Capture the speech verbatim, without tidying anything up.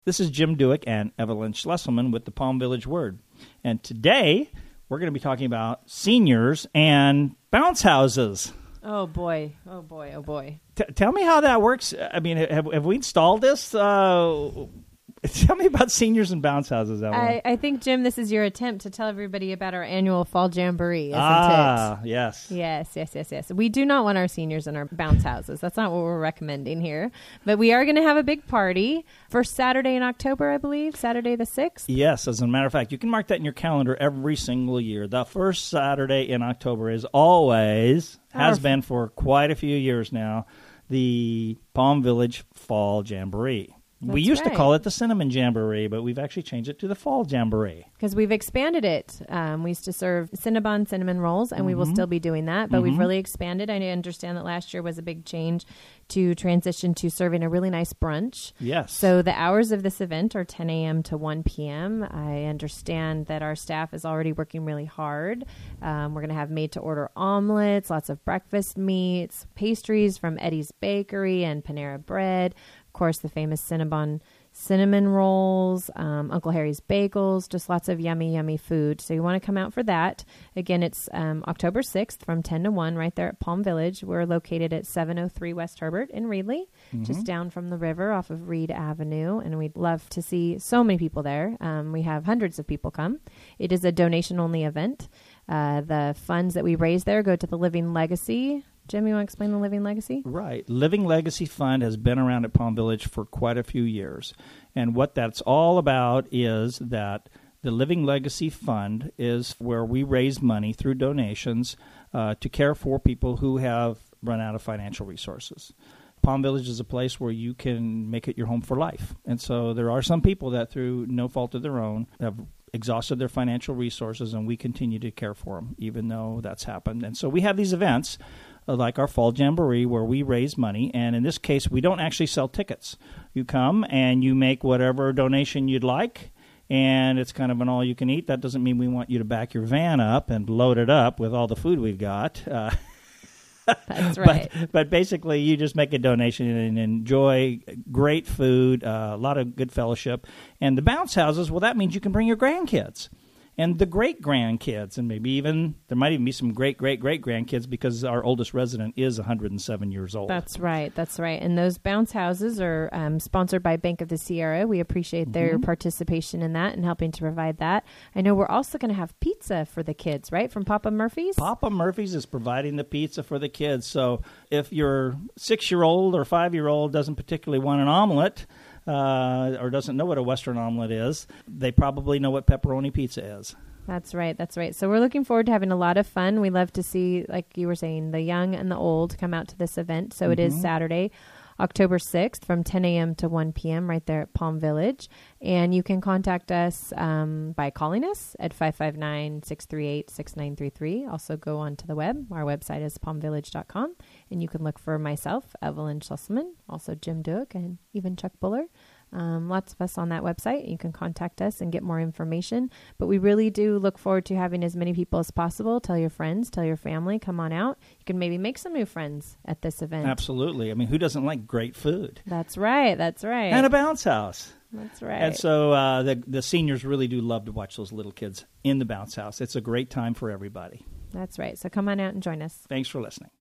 This is Jim Duick and Evelyn Schlesselman with the Palm Village Word. And today, we're going to be talking about seniors and bounce houses. Oh, boy. Oh, boy. Oh, boy. T- tell me how that works. I mean, have, have we installed this? Uh, tell me about seniors and bounce houses, Evelyn. I, I think, Jim, this is your attempt to tell everybody about our annual Fall Jamboree, isn't ah, it? yes. Yes, yes, yes, yes. We do not want our seniors in our bounce houses. That's not what we're recommending here. But we are going to have a big party for Saturday in October, I believe, Saturday the sixth. Yes, as a matter of fact, you can mark that in your calendar every single year. The first Saturday in October is always, has Our, been for quite a few years now, the Palm Village Fall Jamboree. That's we used right. to call it the Cinnamon Jamboree, but we've actually changed it to the Fall Jamboree. Because we've expanded it. Um, we used to serve Cinnabon cinnamon rolls, and mm-hmm. we will still be doing that. But mm-hmm. we've really expanded. I understand that last year was a big change to transition to serving a really nice brunch. Yes. So the hours of this event are ten a.m. to one p.m. I understand that our staff is already working really hard. Um, we're going to have made-to-order omelets, lots of breakfast meats, pastries from Eddie's Bakery and Panera Bread. Of course, the famous Cinnabon cinnamon rolls, um, Uncle Harry's bagels, just lots of yummy, yummy food. So you want to come out for that. Again, it's um, October sixth from ten to one right there at Palm Village. We're located at seven oh three West Herbert in Reedley, mm-hmm. just down from the river off of Reed Avenue. And we'd love to see so many people there. Um, we have hundreds of people come. It is a donation-only event. Uh, the funds that we raise there go to the Living Legacy. Jim, you want to explain the Living Legacy? Right. Living Legacy Fund has been around at Palm Village for quite a few years. And what that's all about is that the Living Legacy Fund is where we raise money through donations uh, to care for people who have run out of financial resources. Palm Village is a place where you can make it your home for life. And so there are some people that, through no fault of their own, have exhausted their financial resources, and we continue to care for them, even though that's happened. And so we have these events, uh, like our Fall Jamboree, where we raise money. And in this case, we don't actually sell tickets. You come and you make whatever donation you'd like, and it's kind of an all-you-can-eat. That doesn't mean we want you to back your van up and load it up with all the food we've got. Uh That's right. But, but basically, you just make a donation and enjoy great food, uh, a lot of good fellowship. And the bounce houses, well, that means you can bring your grandkids and the great-grandkids, and maybe even, there might even be some great-great-great-grandkids because our oldest resident is one hundred seven years old. That's right, that's right. And those bounce houses are um, sponsored by Bank of the Sierra. We appreciate their mm-hmm. participation in that and helping to provide that. I know we're also going to have pizza for the kids, right, from Papa Murphy's? Papa Murphy's is providing the pizza for the kids. So if your six-year-old or five-year-old doesn't particularly want an omelet, Uh, or doesn't know what a Western omelet is, they probably know what pepperoni pizza is. That's right. That's right. So we're looking forward to having a lot of fun. We love to see, like you were saying, the young and the old come out to this event. So mm-hmm. it is Saturday, October sixth from ten a.m. to one p.m. right there at Palm Village. And you can contact us um, by calling us at five five nine, six three eight, six nine three three. Also go on to the web. Our website is palm village dot com. And you can look for myself, Evelyn Schlesselman, also Jim Duick, and even Chuck Buller. Um, lots of us on that website. You can contact us and get more information. But we really do look forward to having as many people as possible. Tell your friends, tell your family, come on out. You can maybe make some new friends at this event. Absolutely. I mean, who doesn't like great food? That's right. That's right. And a bounce house. That's right. And so uh, the, the seniors really do love to watch those little kids in the bounce house. It's a great time for everybody. That's right. So come on out and join us. Thanks for listening.